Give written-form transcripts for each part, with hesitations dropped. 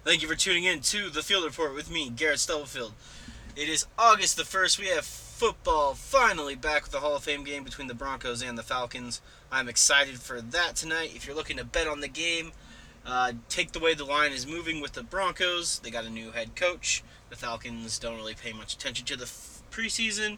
Thank you for tuning in to the Field Report with me, Garrett Stubblefield. It is August the 1st. We have football finally back with the Hall of Fame game between the Broncos and the Falcons. I'm excited for that tonight. If you're looking to bet on the game, take the way the line is moving with the Broncos. They got a new head coach. The Falcons don't really pay much attention to the preseason.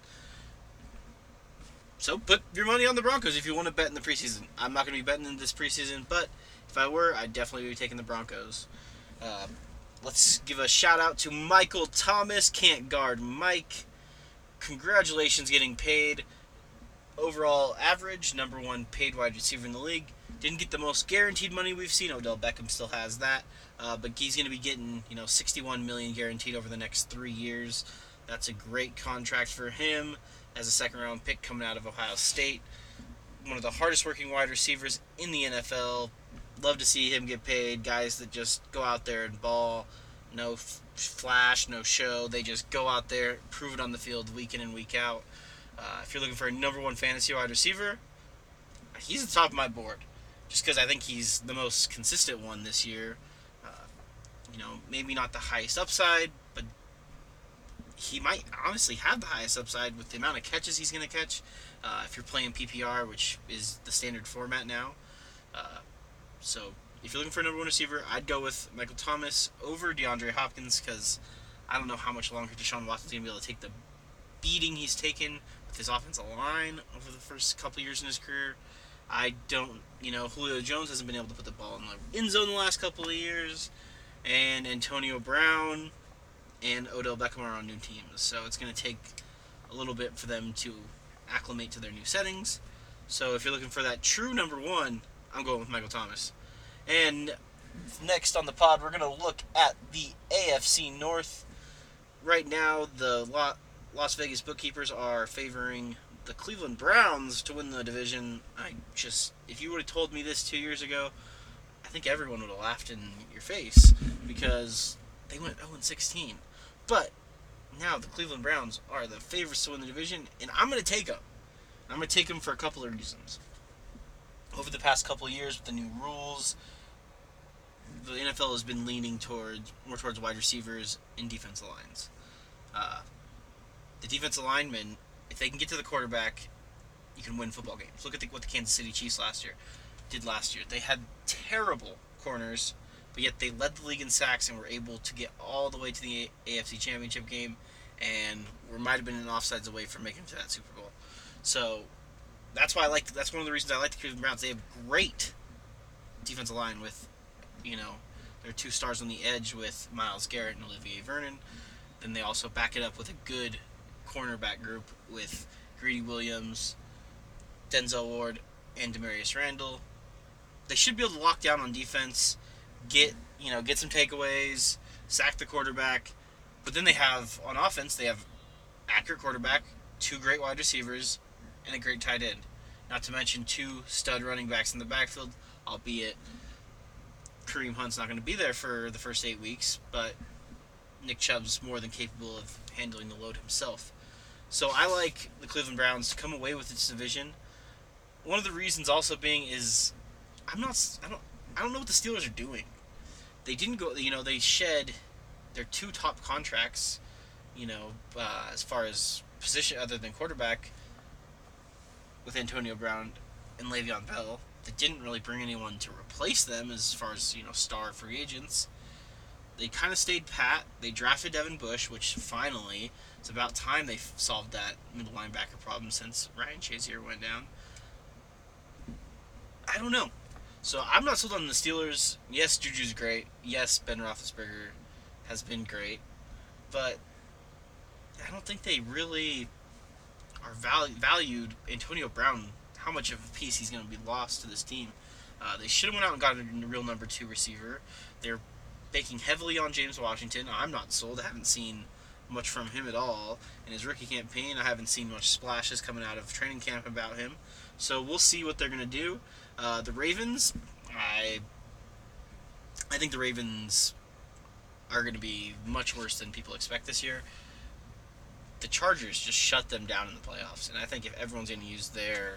So put your money on the Broncos if you want to bet in the preseason. I'm not going to be betting in this preseason, but if I were, I'd definitely be taking the Broncos. Uh, let's give a shout out to Michael Thomas. Can't guard Mike. Congratulations getting paid. Overall average, number one paid wide receiver in the league. Didn't get the most guaranteed money we've seen. Odell Beckham still has that, but he's going to be getting 61 million guaranteed over the next 3 years. That's a great contract for him as a second round pick coming out of Ohio State. One of the hardest working wide receivers in the NFL. Love to see him get paid. Guys that just go out there and ball, no flash, no show. They just go out there, prove it on the field week in and week out. If you're looking for a number one fantasy wide receiver, he's at the top of my board. Just because I think he's the most consistent one this year. Uh, maybe not the highest upside, but he might honestly have the highest upside with the amount of catches he's going to catch. If you're playing PPR, which is the standard format now. So if you're looking for a number one receiver, I'd go with Michael Thomas over DeAndre Hopkins because I don't know how much longer Deshaun Watson's going to be able to take the beating he's taken with his offensive line over the first couple years in his career. I don't, Julio Jones hasn't been able to put the ball in the end zone the last couple of years, and Antonio Brown and Odell Beckham are on new teams, so it's going to take a little bit for them to acclimate to their new settings. So if you're looking for that true number one, I'm going with Michael Thomas. And next on the pod, we're going to look at the AFC North. Right now, the Las Vegas bookkeepers are favoring the Cleveland Browns to win the division. If you would have told me this 2 years ago, I think everyone would have laughed in your face because they went 0-16. But now the Cleveland Browns are the favorites to win the division, and I'm going to take them. I'm going to take them for a couple of reasons. Over the past couple of years with the new rules, the NFL has been leaning more towards wide receivers and defensive lines. The defensive linemen, if they can get to the quarterback, you can win football games. Look at what the Kansas City Chiefs did last year. They had terrible corners, but yet they led the league in sacks and were able to get all the way to the AFC Championship game, and might have been an offsides away from making it to that Super Bowl. So that's why That's one of the reasons I like the Cleveland Browns. They have great defensive line with, their two stars on the edge with Myles Garrett and Olivier Vernon. Then they also back it up with a good cornerback group with Greedy Williams, Denzel Ward, and Demarius Randall. They should be able to lock down on defense, get some takeaways, sack the quarterback. But then on offense, they have accurate quarterback, two great wide receivers, and a great tight end. Not to mention two stud running backs in the backfield, albeit Kareem Hunt's not going to be there for the first 8 weeks, but Nick Chubb's more than capable of handling the load himself. So I like the Cleveland Browns to come away with this division. One of the reasons also being is I don't know what the Steelers are doing. They didn't go. They shed their two top contracts. As far as position other than quarterback, with Antonio Brown and Le'Veon Bell. They didn't really bring anyone to replace them as far as star free agents. They kind of stayed pat. They drafted Devin Bush, which finally, it's about time they solved that middle linebacker problem since Ryan Shazier went down. I don't know. So I'm not sold on the Steelers. Yes, Juju's great. Yes, Ben Roethlisberger has been great. But I don't think they really are valued Antonio Brown, how much of a piece he's going to be lost to this team. They should have went out and got a real number two receiver. They're banking heavily on James Washington. I'm not sold. I haven't seen much from him at all in his rookie campaign. I haven't seen much splashes coming out of training camp about him. So we'll see what they're going to do. The Ravens, I think the Ravens are going to be much worse than people expect this year. The Chargers just shut them down in the playoffs, and I think if everyone's going to use their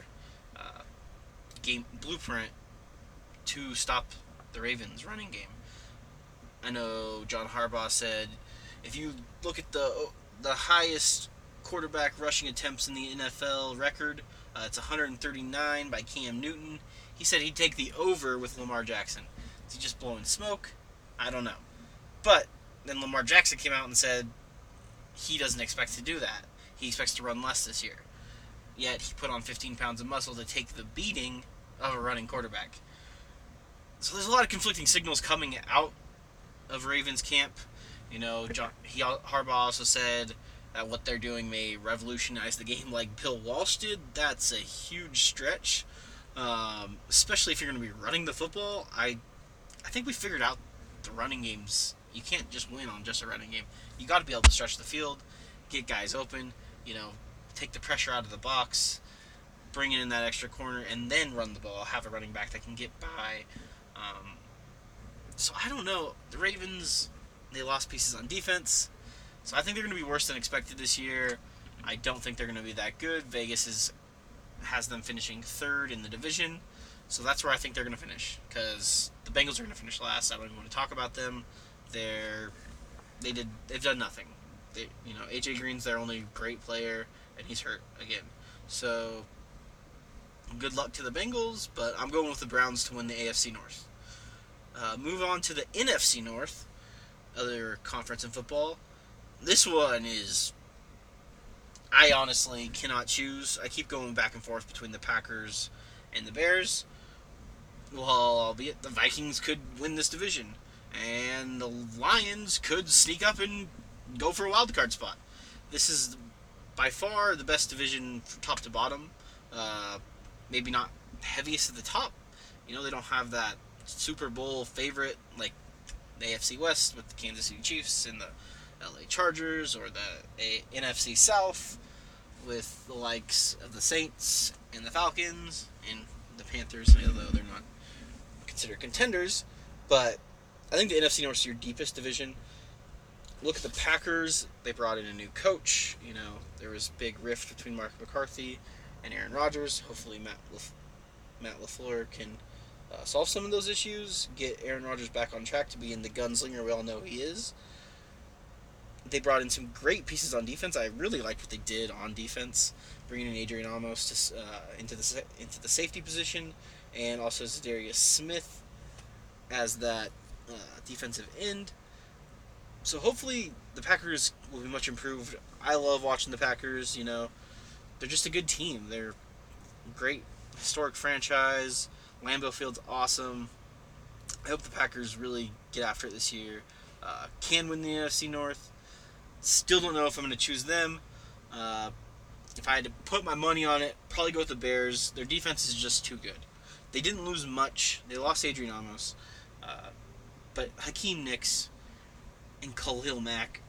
game blueprint to stop the Ravens' running game, I know John Harbaugh said if you look at the highest quarterback rushing attempts in the NFL record, it's 139 by Cam Newton. He said he'd take the over with Lamar Jackson. Is he just blowing smoke? I don't know. But then Lamar Jackson came out and said he doesn't expect to do that. He expects to run less this year. Yet he put on 15 pounds of muscle to take the beating of a running quarterback. So there's a lot of conflicting signals coming out of Ravens camp. Harbaugh also said that what they're doing may revolutionize the game like Bill Walsh did. That's a huge stretch, especially if you're going to be running the football. I think we figured out the running games. You can't just win on just a running game. You got to be able to stretch the field, get guys open, take the pressure out of the box, bring it in that extra corner, and then run the ball. Have a running back that can get by. So I don't know. The Ravens, they lost pieces on defense. So I think they're going to be worse than expected this year. I don't think they're going to be that good. Vegas has them finishing third in the division. So that's where I think they're going to finish. Because the Bengals are going to finish last. I don't even want to talk about them. They've done nothing. AJ Green's their only great player, and he's hurt again. So good luck to the Bengals, but I'm going with the Browns to win the AFC North. Move on to the NFC North, other conference in football. This one is, I honestly cannot choose. I keep going back and forth between the Packers and the Bears. Well, albeit the Vikings could win this division, and the Lions could sneak up and go for a wild card spot. This is by far the best division from top to bottom. Maybe not heaviest at the top. They don't have that Super Bowl favorite like the AFC West with the Kansas City Chiefs and the LA Chargers, or the NFC South with the likes of the Saints and the Falcons and the Panthers, although they're not considered contenders. But I think the NFC North is your deepest division. Look at the Packers. They brought in a new coach. There was a big rift between Mark McCarthy and Aaron Rodgers. Hopefully Matt LaFleur can solve some of those issues, get Aaron Rodgers back on track to being the gunslinger we all know he is. They brought in some great pieces on defense. I really liked what they did on defense, bringing in Adrian Amos into the safety position, and also Zadarius Smith as that defensive end. So hopefully the Packers will be much improved. I love watching the Packers. They're just a good team. They're a great historic franchise. Lambeau Field's awesome. I hope the Packers really get after it this year. Can win the NFC North. Still don't know if I'm going to choose them. If I had to put my money on it, probably go with the Bears. Their defense is just too good. They didn't lose much. They lost Adrian Amos. But Hakeem Nicks and Khalil Mack,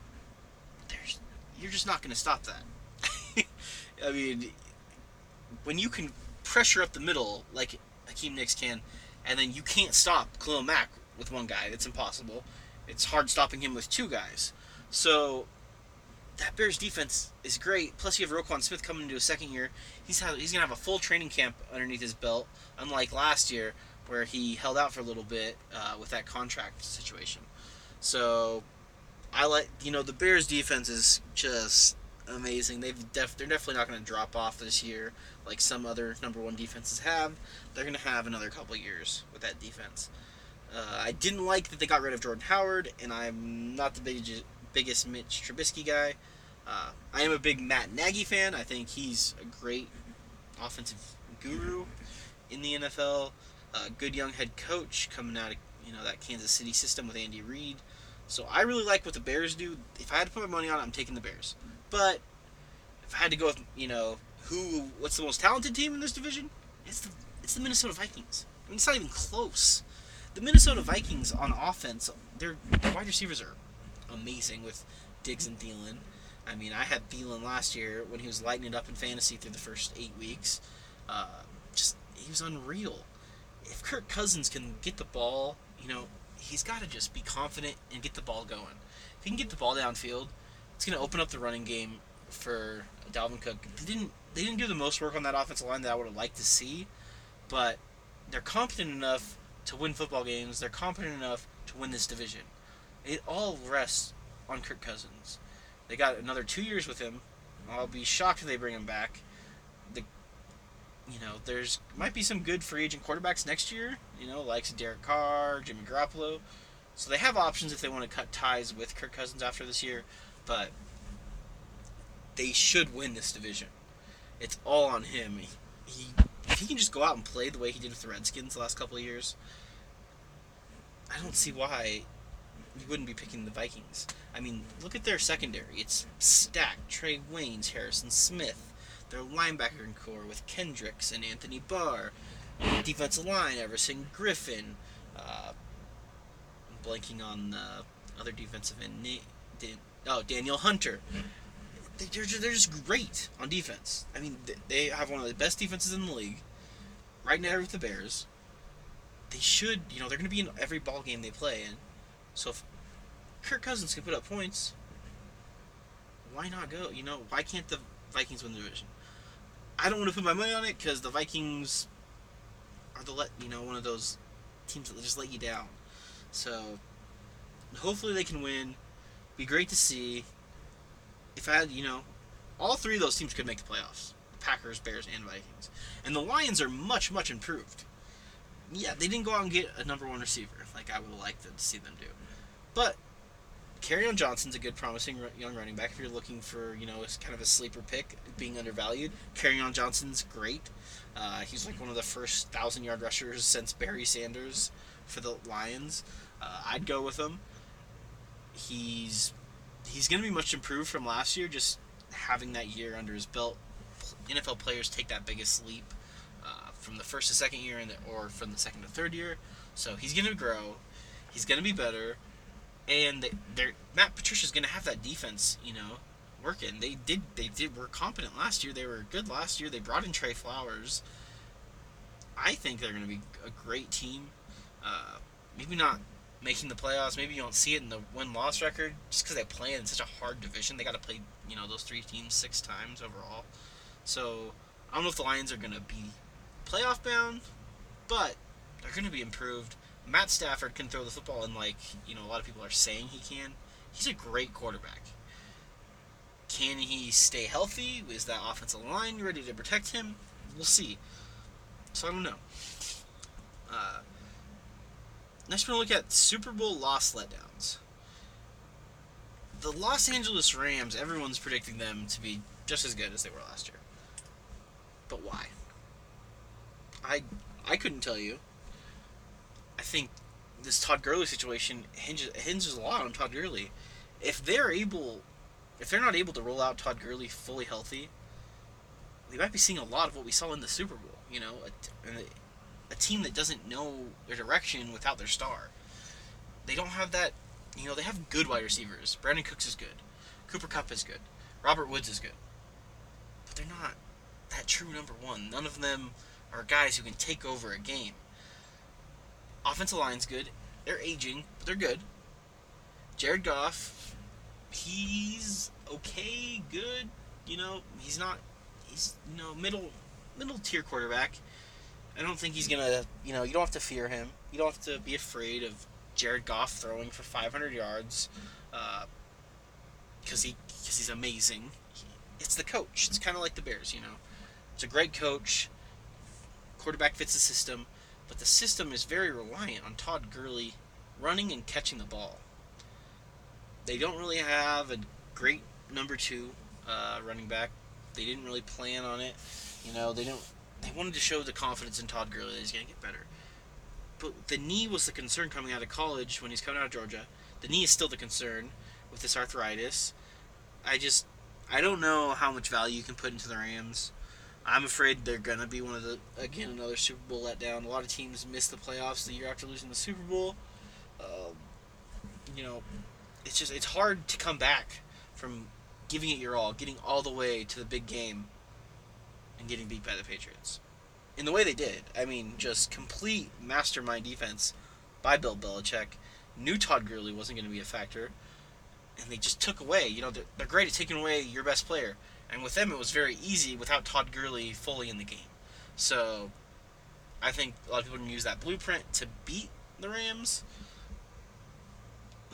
you're just not going to stop that. I mean, when you can pressure up the middle like Hakeem Nicks can, and then you can't stop Khalil Mack with one guy, that's impossible. It's hard stopping him with two guys. So that Bears defense is great. Plus you have Roquan Smith coming into his second year. He's going to have a full training camp underneath his belt, unlike last year where he held out for a little bit with that contract situation. So I like, the Bears defense is just amazing. They're definitely not going to drop off this year like some other number one defenses have. They're going to have another couple years with that defense. I didn't like that they got rid of Jordan Howard, and I'm not the biggest Mitch Trubisky guy. I am a big Matt Nagy fan. I think he's a great offensive guru in the NFL. Good young head coach coming out of that Kansas City system with Andy Reid. So I really like what the Bears do. If I had to put my money on it, I'm taking the Bears. But if I had to go with what's the most talented team in this division? It's the Minnesota Vikings. I mean, it's not even close. The Minnesota Vikings on offense, their wide receivers are amazing with Diggs and Thielen. I mean, I had Thielen last year when he was lighting it up in fantasy through the first 8 weeks. He was unreal. If Kirk Cousins can get the ball, he's got to just be confident and get the ball going. If he can get the ball downfield, it's going to open up the running game for Dalvin Cook. They didn't do the most work on that offensive line that I would have liked to see, but they're competent enough to win football games. They're competent enough to win this division. It all rests on Kirk Cousins. They got another 2 years with him. I'll be shocked if they bring him back. The there's might be some good free agent quarterbacks next year. Likes Derek Carr, Jimmy Garoppolo. So they have options if they want to cut ties with Kirk Cousins after this year. But they should win this division. It's all on him. He if he can just go out and play the way he did with the Redskins the last couple of years, I don't see why you wouldn't be picking the Vikings. I mean, look at their secondary. It's stacked. Trey Waynes, Harrison Smith. Their linebacker core with Kendricks and Anthony Barr. Defensive line, Everson Griffin. I'm blanking on the other defensive end. Daniel Hunter. They're just great on defense. I mean, they have one of the best defenses in the league. Right now with the Bears. They should, they're going to be in every ball game they play in. So if Kirk Cousins can put up points, why not go? Why can't the Vikings win the division? I don't want to put my money on it because the Vikings are one of those teams that just let you down. So hopefully they can win. Be great to see. If I had, all three of those teams could make the playoffs. Packers, Bears, and Vikings. And the Lions are much, much improved. Yeah, they didn't go out and get a number one receiver like I would have liked to see them do. But Kerryon Johnson's a good, promising young running back if you're looking for, kind of a sleeper pick, being undervalued. Kerryon Johnson's great. He's like one of the first 1,000-yard rushers since Barry Sanders for the Lions. I'd go with him. He's going to be much improved from last year, just having that year under his belt. NFL players take that biggest leap from the first to second year or from the second to third year. So he's going to grow. He's going to be better. And Matt Patricia's going to have that defense, working. They were competent last year. They were good last year. They brought in Trey Flowers. I think they're going to be a great team. Maybe not making the playoffs. Maybe you don't see it in the win-loss record just because they play in such a hard division. They got to play, those three teams 6 times overall. So I don't know if the Lions are going to be playoff bound, but they're going to be improved. Matt Stafford can throw the football, and a lot of people are saying he can. He's a great quarterback. Can he stay healthy? Is that offensive line ready to protect him? We'll see. So I don't know. Next, we're going to look at Super Bowl loss letdowns. The Los Angeles Rams, everyone's predicting them to be just as good as they were last year. But why? I couldn't tell you. I think this Todd Gurley situation hinges a lot on Todd Gurley. If they're not able to roll out Todd Gurley fully healthy, we might be seeing a lot of what we saw in the Super Bowl. A team that doesn't know their direction without their star. They don't have that. They have good wide receivers. Brandon Cooks is good. Cooper Kupp is good. Robert Woods is good. But they're not that true number one. None of them are guys who can take over a game. Offensive line's good. They're aging, but they're good. Jared Goff, he's okay, good. He's not. He's middle tier quarterback. I don't think he's gonna. You don't have to fear him. You don't have to be afraid of Jared Goff throwing for 500 yards, because he's amazing. It's the coach. It's kind of like the Bears. It's a great coach. Quarterback fits the system. But the system is very reliant on Todd Gurley running and catching the ball. They don't really have a great number 2 running back. They didn't really plan on it. They wanted to show the confidence in Todd Gurley that he's going to get better. But the knee was the concern coming out of college when he's coming out of Georgia. The knee is still the concern with this arthritis. I don't know how much value you can put into the Rams. I'm afraid they're going to be another Super Bowl letdown. A lot of teams miss the playoffs the year after losing the Super Bowl. It's hard to come back from giving it your all, getting all the way to the big game, and getting beat by the Patriots. In the way they did. I mean, just complete mastermind defense by Bill Belichick. Knew Todd Gurley wasn't going to be a factor, and they just took away. They're great at taking away your best player. And with them, it was very easy without Todd Gurley fully in the game. So, I think a lot of people can use that blueprint to beat the Rams.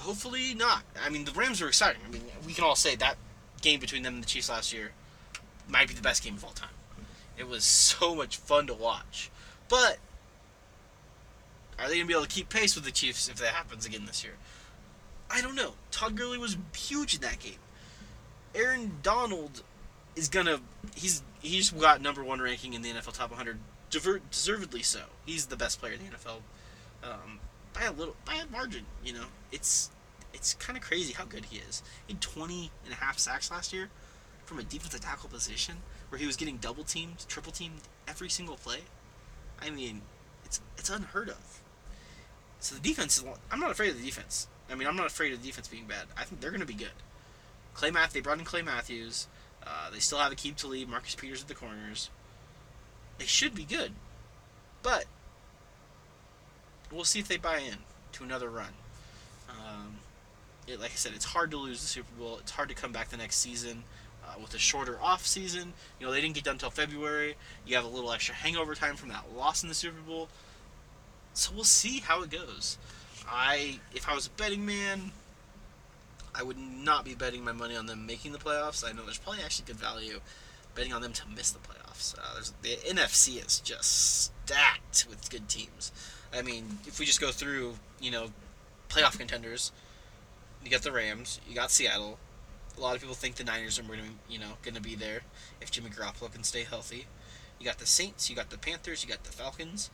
hopefully not. I mean, the Rams were exciting. I mean, we can all say that game between them and the Chiefs last year might be the best game of all time. It was so much fun to watch. But are they going to be able to keep pace with the Chiefs if that happens again this year? I don't know. Todd Gurley was huge in that game. Aaron Donald is going to... He's got number one ranking in the NFL Top 100. Deservedly so. He's the best player in the NFL. By a margin, you know. It's kind of crazy how good he is. He had 20 and a half sacks last year from a defensive tackle position where he was getting double teamed, triple teamed every single play. I mean, it's unheard of. So the defense I'm not afraid of the defense. I mean, I'm not afraid of the defense being bad. I think they're going to be good. They brought in Clay Matthews. They still have Aqib Talib, Marcus Peters at the corners. They should be good. But we'll see if they buy in to another run. Like I said, it's hard to lose the Super Bowl. It's hard to come back the next season with a shorter off season. You know, they didn't get done until February. You have a little extra hangover time from that loss in the Super Bowl. So we'll see how it goes. If I was a betting man, I would not be betting my money on them making the playoffs. I know there's probably actually good value betting on them to miss the playoffs. The NFC is just stacked with good teams. I mean, if we just go through, you know, playoff contenders, you got the Rams, you got Seattle. A lot of people think the Niners are going to be there if Jimmy Garoppolo can stay healthy. You got the Saints, you got the Panthers, you got the Falcons.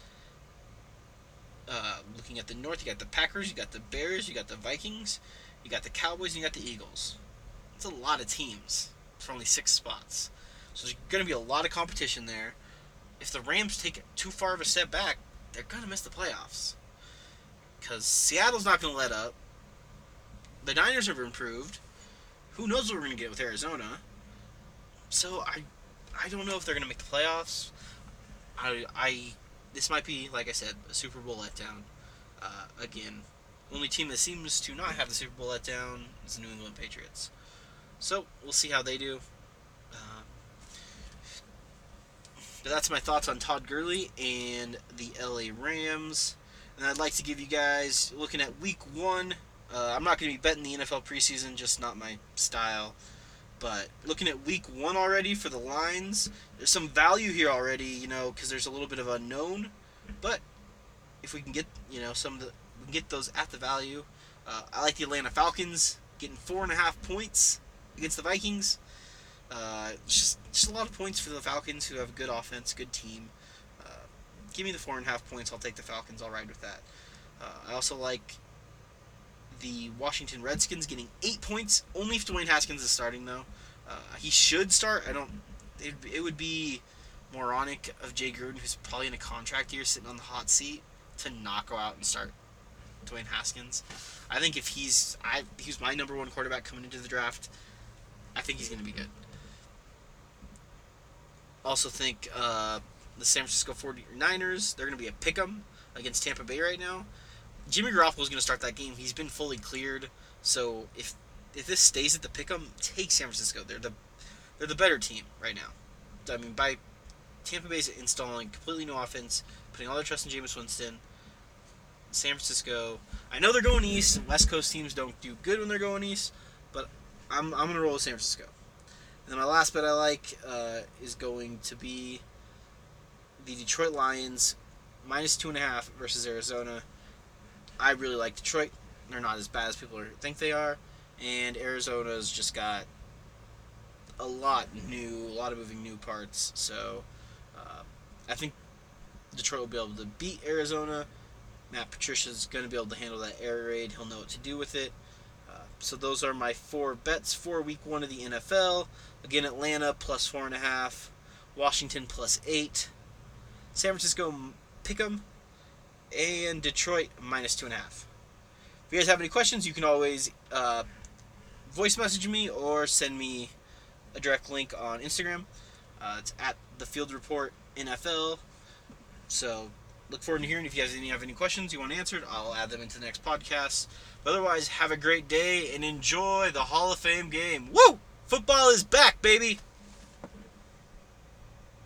Looking at the North, you got the Packers, you got the Bears, you got the Vikings, you got the Cowboys, and you got the Eagles. It's a lot of teams for only 6 spots. So there's going to be a lot of competition there. If the Rams take too far of a step back, they're going to miss the playoffs. Because Seattle's not going to let up. The Niners have improved. Who knows what we're going to get with Arizona. So I don't know if they're going to make the playoffs. This might be, like I said, a Super Bowl letdown. Again, only team that seems to not have the Super Bowl letdown is the New England Patriots. So we'll see how they do. But that's my thoughts on Todd Gurley and the LA Rams. And I'd like to give you guys, looking at Week 1, I'm not going to be betting the NFL preseason, just not my style. But looking at Week 1 already for the lines, there's some value here already, you know, because there's a little bit of unknown. But if we can get, you know, we can get those at the value. I like the Atlanta Falcons getting 4.5 points against the Vikings. Just a lot of points for the Falcons, who have a good offense, good team. Give me the 4.5 points. I'll take the Falcons. I'll ride with that. I also like the Washington Redskins getting 8 points. Only if Dwayne Haskins is starting, though. He should start. It would be moronic of Jay Gruden, who's probably in a contract year, sitting on the hot seat, to not go out and start Dwayne Haskins. I think if he's my number one quarterback coming into the draft, I think he's going to be good. Also think the San Francisco 49ers, they're going to be a pick'em against Tampa Bay right now. Jimmy Garoppolo is going to start that game. He's been fully cleared. So if this stays at the pick'em, take San Francisco. They're the better team right now. I mean, by Tampa Bay's installing completely new offense, putting all their trust in Jameis Winston. San Francisco, I know they're going east. West Coast teams don't do good when they're going east, but I'm going to roll with San Francisco. And then my last bet I like is going to be the Detroit Lions minus 2.5 versus Arizona. I really like Detroit. They're not as bad as people think they are. And Arizona's just got a lot of moving new parts. So I think Detroit will be able to beat Arizona. Matt Patricia's going to be able to handle that air raid. He'll know what to do with it. So those are my 4 bets for Week 1 of the NFL. Again, Atlanta plus 4.5. Washington plus 8. San Francisco pick'em. And Detroit minus 2.5. If you guys have any questions, you can always voice message me or send me a direct link on Instagram. It's at the Field Report NFL. So look forward to hearing if you guys have any questions you want answered. I'll add them into the next podcast. But otherwise, have a great day and enjoy the Hall of Fame game. Woo! Football is back, baby!